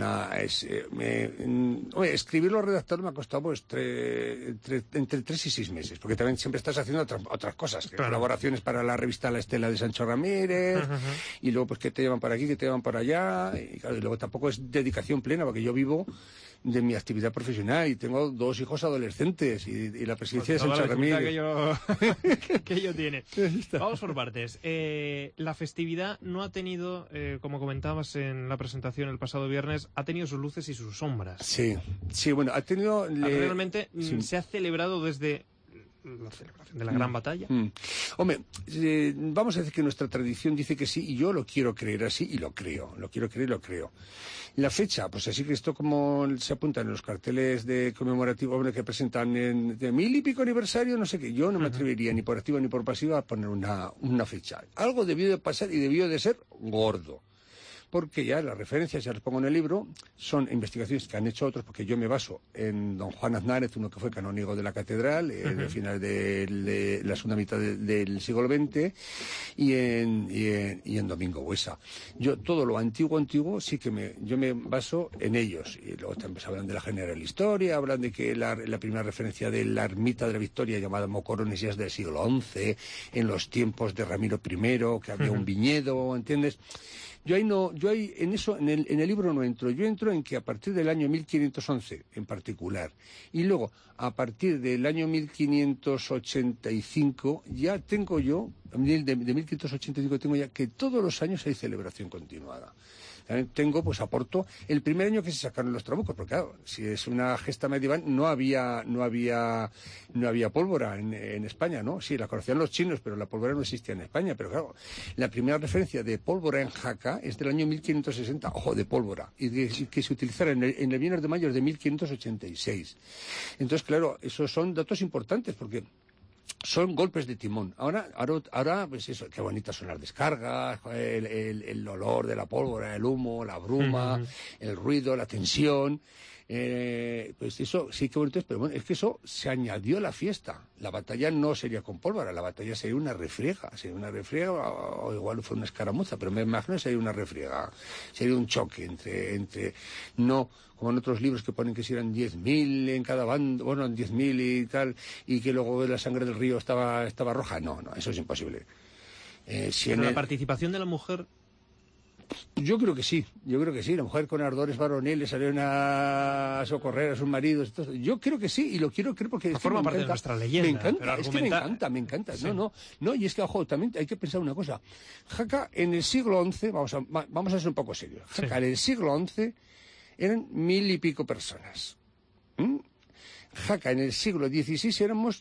Escribirlo o redactarlo me ha costado pues entre 3 y 6 meses, porque también siempre estás haciendo otras cosas, claro. Colaboraciones para la revista La Estela de Sancho Ramírez, y luego pues que te llevan para aquí, que te llevan para allá, y claro, y luego tampoco es dedicación plena, porque yo vivo de mi actividad profesional y tengo 2 hijos adolescentes y la presidencia de Sancho Ramírez que ello tiene. Vamos por partes. La festividad no ha tenido, como comentabas en la presentación el pasado viernes, ha tenido sus luces y sus sombras. Sí, bueno, ha tenido... Realmente se ha celebrado desde la celebración de la gran batalla. Hombre, vamos a decir que nuestra tradición dice que sí, y yo lo quiero creer así, y lo creo. La fecha, pues así que esto como se apunta en los carteles de conmemorativo que presentan de 1000 y pico aniversario, no sé qué, yo no me atrevería ni por activa ni por pasiva a poner una fecha. Algo debió de pasar y debió de ser gordo. Porque ya las referencias, ya las pongo en el libro, son investigaciones que han hecho otros, porque yo me baso en don Juan Aznárez, uno que fue canónigo de la catedral, de finales de la segunda mitad del siglo XX, y en Domingo Buesa. Yo todo lo antiguo sí que yo me baso en ellos. Y luego también hablan de la General Historia, hablan de que la primera referencia de la ermita de la Victoria, llamada Mocorones, ya es del siglo XI, en los tiempos de Ramiro I, que había un viñedo, ¿entiendes? Yo ahí en eso, en el libro no entro. Yo entro en que a partir del año 1511 en particular, y luego a partir del año 1585 ya tengo yo, de 1585 tengo ya que todos los años hay celebración continuada. Tengo, pues aporto el primer año que se sacaron los trabucos, porque claro, si es una gesta medieval, no había pólvora en España, ¿no? Sí, la conocían los chinos, pero la pólvora no existía en España. Pero claro, la primera referencia de pólvora en Jaca es del año 1560, ojo, de pólvora, y que se utilizara en el viernes de mayo de 1586. Entonces, claro, esos son datos importantes, porque son golpes de timón. Ahora, pues eso, qué bonitas son las descargas, el olor de la pólvora, el humo, la bruma, el ruido, la tensión. Pues eso sí que bonito es, pero bueno, es que eso se añadió a la fiesta. La batalla no sería con pólvora, la batalla sería una refriega, o igual fue una escaramuza, pero me imagino que sería una refriega, sería un choque entre no como en otros libros que ponen que si eran 10.000 en cada bando, bueno, 10.000 y tal, y que luego la sangre del río estaba roja. No, eso es imposible. Pero la participación de la mujer Yo creo que sí. La mujer con ardores varoniles salieron a socorrer a sus maridos. Yo creo que sí, y lo quiero creer porque forma parte de nuestra leyenda. Me encanta, pero es que me encanta. Sí. No, y es que, ojo, también hay que pensar una cosa. Jaca, en el siglo XI, vamos a ser un poco serios. Jaca, en el siglo XI eran 1000 y pico personas. Jaca, en el siglo XVI éramos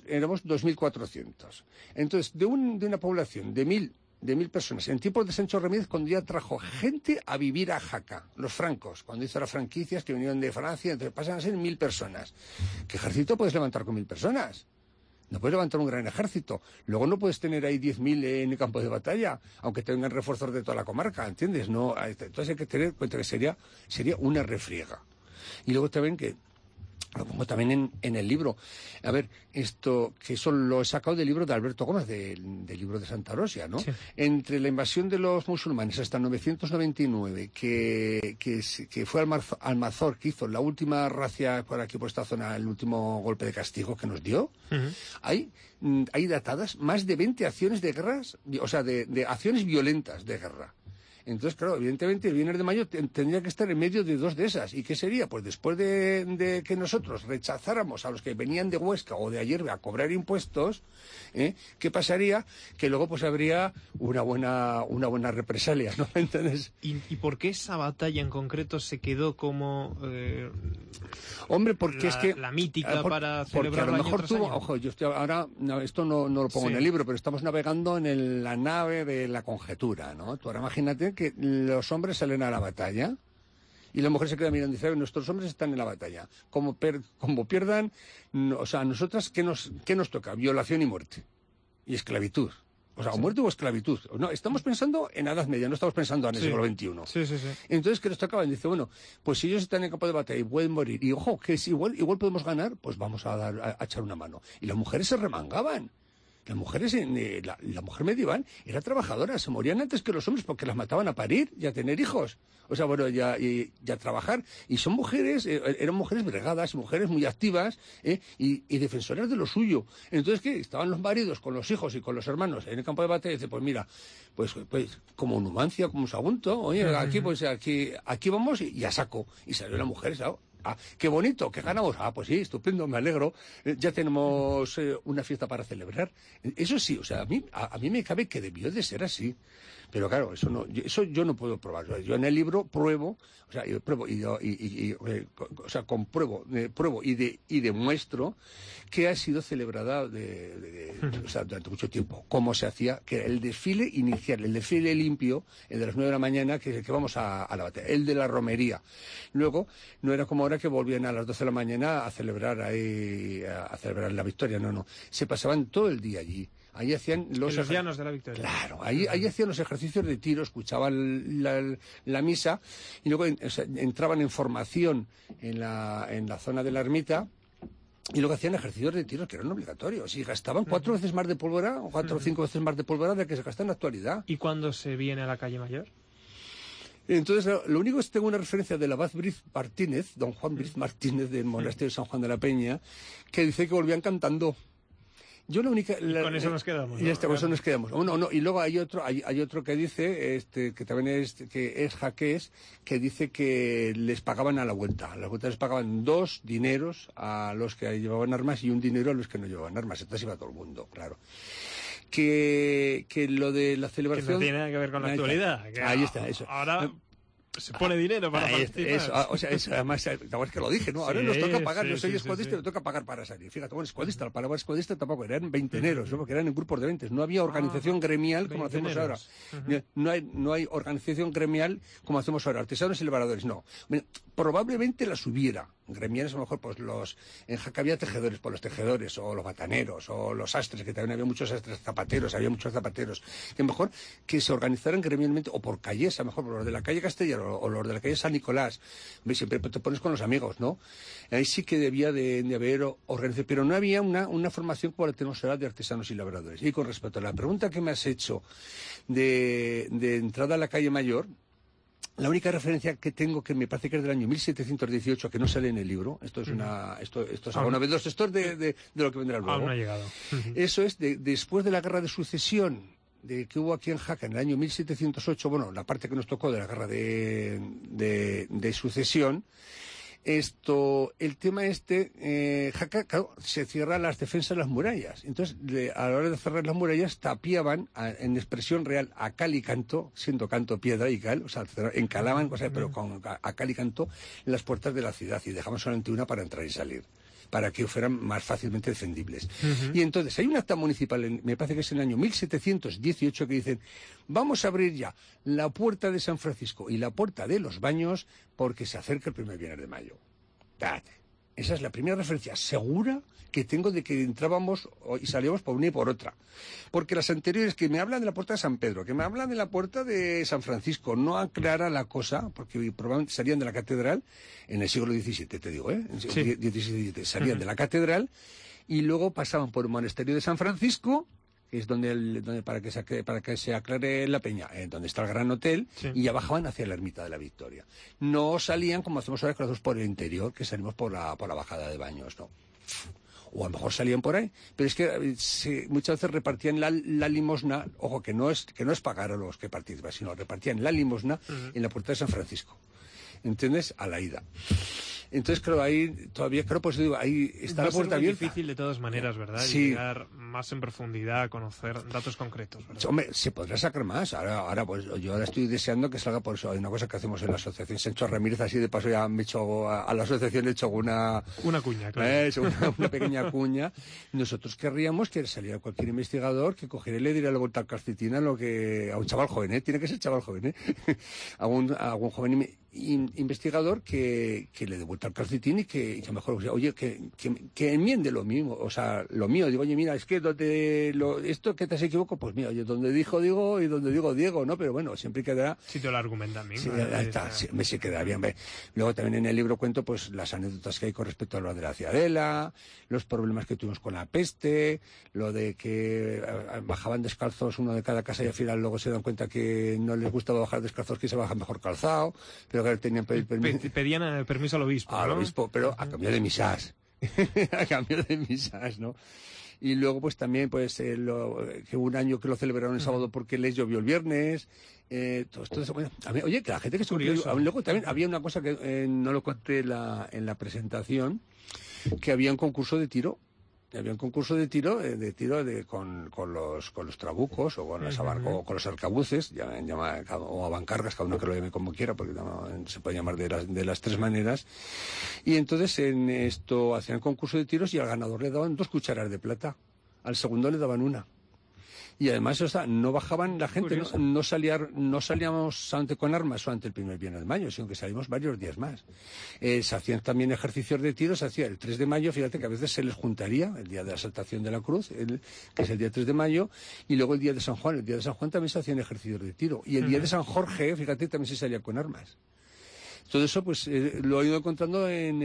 2.400. Entonces, de una población de 1000 personas, en tiempos de Sancho Ramírez, cuando ya trajo gente a vivir a Jaca, los francos, cuando hizo las franquicias que vinieron de Francia, entonces pasan a ser 1000 personas. ¿Qué ejército puedes levantar con 1000 personas? No puedes levantar un gran ejército. Luego no puedes tener ahí 10.000 en el campo de batalla, aunque tengan refuerzos de toda la comarca, ¿entiendes? No, entonces hay que tener en cuenta que sería una refriega. Y luego también que lo pongo también en el libro. A ver, esto, que eso lo he sacado del libro de Alberto Gómez, del libro de Santa Rosia, ¿no? Sí. Entre la invasión de los musulmanes hasta 999, que fue Almanzor, que hizo la última racia por aquí, por esta zona, el último golpe de castigo que nos dio, hay datadas más de 20 acciones de guerras, o sea, de acciones violentas de guerra. Entonces, claro, evidentemente el Viernes de Mayo tendría que estar en medio de dos de esas. ¿Y qué sería? Pues después de que nosotros rechazáramos a los que venían de Huesca o de Ayerbe a cobrar impuestos, ¿qué pasaría? Que luego pues habría una buena represalia, ¿no? Entonces, ¿Y por qué esa batalla en concreto se quedó como hombre, porque es que la mítica para celebrar? Porque a lo mejor tuvo, ojo, yo estoy ahora, esto no lo pongo en el libro, pero estamos navegando en la nave de la conjetura, ¿no? Tú ahora imagínate que los hombres salen a la batalla y las mujeres se quedan mirando y dicen, nuestros hombres están en la batalla. Como pierdan, o sea, a nosotras, ¿qué nos toca? Violación y muerte. Y esclavitud. O sea, o muerte o esclavitud. No, estamos pensando en la Edad Media, no estamos pensando en el siglo XXI. Sí. Entonces, ¿qué nos tocaban? Dice, bueno, pues si ellos están en campo de batalla y pueden morir, y ojo, que si igual podemos ganar, pues vamos a echar una mano. Y las mujeres se remangaban. Las mujeres, la mujer medieval era trabajadora, se morían antes que los hombres porque las mataban a parir y a tener hijos. O sea, bueno, ya a trabajar. Y son mujeres, eran mujeres bregadas, mujeres muy activas, y defensoras de lo suyo. Entonces, ¿qué? Estaban los maridos con los hijos y con los hermanos en el campo de batalla y dice, pues mira, pues como Numancia, como Sagunto, oye, aquí vamos y a saco. Y salió la mujer, ¿sabes? Ah, qué bonito, que ganamos. Ah, pues sí, estupendo, me alegro. Ya tenemos una fiesta para celebrar. Eso sí, o sea, a mí me cabe que debió de ser así. Pero claro, eso yo no puedo probar. Yo en el libro pruebo, o sea, compruebo, pruebo y demuestro que ha sido celebrada durante mucho tiempo. Cómo se hacía, que era el desfile inicial, el desfile limpio, el de las 9 de la mañana, que vamos a la batalla, el de la romería. Luego, no era como ahora que volvían a las 12 de la mañana a celebrar la victoria, no. Se pasaban todo el día allí. Ahí hacían los llanos de la Victoria. Claro, ahí hacían los ejercicios de tiro, escuchaban la misa y luego entraban en formación en la zona de la ermita y luego hacían ejercicios de tiro que eran obligatorios y gastaban 4 veces más de pólvora, o 4 o 5 veces más de pólvora de que se gasta en la actualidad. ¿Y cuándo se viene a la calle Mayor? Entonces, lo único es que tengo una referencia del abad Briz Martínez, don Juan Briz Martínez del monasterio de San Juan de la Peña, que dice que volvían cantando. Yo la única... con eso nos quedamos, ¿no? Y con eso nos quedamos. No, y luego hay otro que dice, que también es jaqués, que dice que les pagaban a la vuelta. A la vuelta les pagaban 2 dineros a los que llevaban armas y 1 dinero a los que no llevaban armas. Entonces iba todo el mundo, claro. Que lo de la celebración... Que no tiene nada que ver con la actualidad. Ahí está, eso. Ahora... se pone dinero para participar. Eso, además, es que lo dije, ¿no? Ahora nos toca pagar, yo soy escuadrista y me toca pagar para salir. Fíjate, bueno, escuadista, la palabra escuadista tampoco, eran veinteneros, ¿no? Porque eran en grupos de 20. No había organización gremial como hacemos ahora. No hay organización gremial como hacemos ahora. Artesanos y labradores, no. Probablemente las hubiera. Gremiales, a lo mejor, pues en Jaca había tejedores, por los tejedores, o los bataneros, o los sastres, que también había muchos sastres, había muchos zapateros, que mejor que se organizaran gremialmente, o por calles, a lo mejor por los de la calle Castellano, o los de la calle San Nicolás. Siempre te pones con los amigos, ¿no? Ahí sí que debía de haber organización, pero no había una formación como la tenemos ahora de artesanos y labradores. Y con respecto a la pregunta que me has hecho de entrada a la calle Mayor, la única referencia que tengo, que me parece que es del año 1718, que no sale en el libro, esto es una vez esto es de lo que vendrá luego. Aún no ha llegado. Eso es después de la Guerra de Sucesión de que hubo aquí en Jaca en el año 1708, bueno, la parte que nos tocó de la guerra de sucesión, el tema Jaca, claro, se cierran las defensas de las murallas. Entonces, a la hora de cerrar las murallas, tapiaban, en expresión real, a cal y canto, siendo canto piedra y cal, o sea, encalaban, pero a cal y canto, en las puertas de la ciudad y dejaban solamente una para entrar y salir, para que fueran más fácilmente defendibles. Y entonces, hay un acta municipal, me parece que es en el año 1718, que dicen, vamos a abrir ya la puerta de San Francisco y la puerta de los Baños porque se acerca el primer viernes de mayo. Date. Esa es la primera referencia segura que tengo de que entrábamos y salíamos por una y por otra. Porque las anteriores que me hablan de la puerta de San Pedro, que me hablan de la puerta de San Francisco, no aclara la cosa, porque probablemente salían de la catedral en el siglo XVII, te digo, Sí. Salían de la catedral y luego pasaban por el monasterio de San Francisco, que es donde para que se aclare la peña, donde está el Gran Hotel, y ya bajaban hacia la Ermita de la Victoria. No salían como hacemos ahora, que por el interior, que salimos por la bajada de Baños, ¿no? O a lo mejor salían por ahí, pero es que muchas veces repartían la limosna, ojo, que no es pagar a los que participan, sino repartían la limosna en la puerta de San Francisco, ¿entiendes? A la ida. Entonces, claro, ahí todavía, pues digo, ahí está la puerta abierta. Es difícil de todas maneras, ¿verdad? Sí. Llegar más en profundidad a conocer datos concretos, ¿verdad? Hombre, se podrá sacar más. Ahora, pues yo ahora estoy deseando que salga por eso. Hay una cosa que hacemos en la asociación Sancho Ramírez, así de paso ya me he hecho, a la asociación le he hecho una cuña, claro. Una pequeña cuña. Nosotros querríamos que saliera cualquier investigador que cogiera y le diera luego tal calcetina a un chaval joven, tiene que ser chaval joven, a un joven investigador que le dé vuelta al calcetín y que mejor, oye, que enmiende lo mismo, o sea, lo mío, digo, oye, mira, es que esto que te has equivocado, pues mira, oye, donde digo y donde digo, ¿no? Pero bueno, siempre quedará... Si te lo argumentan bien. Sí, se quedará bien. Luego también en el libro cuento pues las anécdotas que hay con respecto a lo de la ciudadela, los problemas que tuvimos con la peste, lo de que bajaban descalzos uno de cada casa y al final luego se dan cuenta que no les gustaba bajar descalzos, que se bajan mejor calzado, pero que tenían pedían permiso al obispo, al obispo, pero a cambio de misas. A cambio de misas, ¿no? Y luego pues también pues que un año que lo celebraron el sábado porque les llovió el viernes, todo esto, bueno, oye, que la gente que estuvo luego también había una cosa que no lo conté en la presentación, que había un concurso de tiro. Había un concurso de tiro con los trabucos o con los arcabuces, o abancargas, cada uno que lo llame como quiera, porque no, se puede llamar de las tres maneras. Y entonces en esto hacían concurso de tiros y al ganador le daban 2 cucharadas de plata, al segundo le daban 1. Y además, no bajaban la gente, no salíamos solamente con armas solamente el primer viernes de mayo, sino que salimos varios días más. Se hacían también ejercicios de tiro, se hacía el 3 de mayo, fíjate que a veces se les juntaría el día de la Exaltación de la Cruz, que es el día 3 de mayo, y luego el día de San Juan. El día de San Juan también se hacían ejercicios de tiro. Y el día de San Jorge, fíjate, también se salía con armas. Todo eso pues lo he ido encontrando en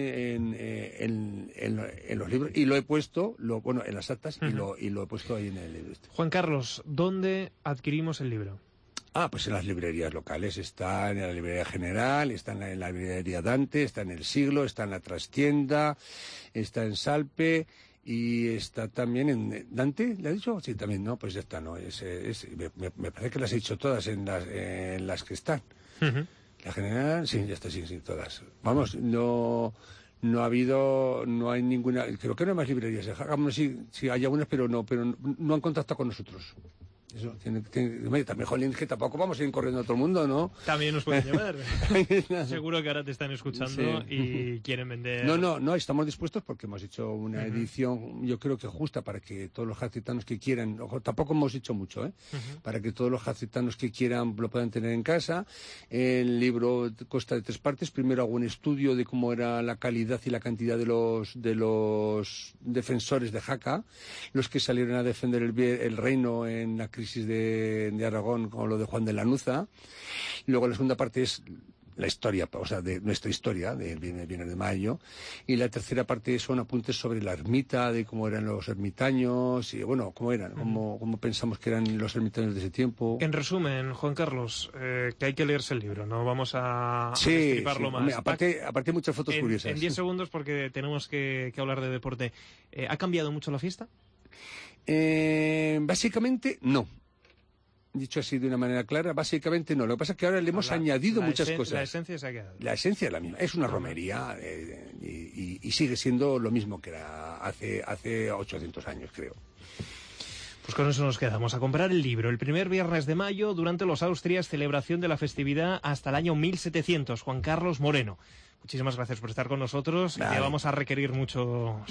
los libros y lo he puesto en las actas y lo he puesto ahí en el libro. Juan Carlos, ¿dónde adquirimos el libro? Pues en las librerías locales. Está en la librería General, está en la librería Dante, está en El Siglo, está en la Trastienda, está en Salpe y está también en Dante. ¿Le ha dicho? Sí, también. No, pues ya está. No, me parece que las he dicho todas en las que están. La General, sí, ya está, sí, todas. Vamos, no hay ninguna, creo que no hay más librerías. Sí, hay algunas, pero no han contactado con nosotros. Eso, también, jolín, que tampoco vamos a ir corriendo a todo el mundo, ¿no? También nos pueden llamar. Seguro que ahora te están escuchando y quieren vender. No, estamos dispuestos porque hemos hecho una edición, yo creo que justa para que todos los jacetanos que quieran, ojo, tampoco hemos hecho mucho, para que todos los jacetanos que quieran lo puedan tener en casa. El libro consta de 3 partes. Primero hago un estudio de cómo era la calidad y la cantidad de los defensores de Jaca, los que salieron a defender el reino en la crisis de Aragón, como lo de Juan de Lanuza. Luego la segunda parte es la historia, o sea, de nuestra historia, del Viernes de Mayo. Y la tercera parte son apuntes sobre la ermita, de cómo eran los ermitaños, y bueno, cómo eran, cómo pensamos que eran los ermitaños de ese tiempo. En resumen, Juan Carlos, que hay que leerse el libro, no vamos a destriparlo más. Aparte hay muchas fotos curiosas. En 10 segundos, porque tenemos que hablar de deporte. ¿Ha cambiado mucho la fiesta? Básicamente, no. dicho así de una manera clara, básicamente no. Lo que pasa es que ahora le hemos añadido muchas cosas. La esencia se ha quedado. La esencia es la misma. Es una romería y sigue siendo lo mismo que era hace 800 años, creo. Pues con eso nos quedamos. A comprar el libro. El primer viernes de mayo, durante los Austrias, celebración de la festividad hasta el año 1700. Juan Carlos Moreno. Muchísimas gracias por estar con nosotros. Vale. Ya vamos a requerir mucho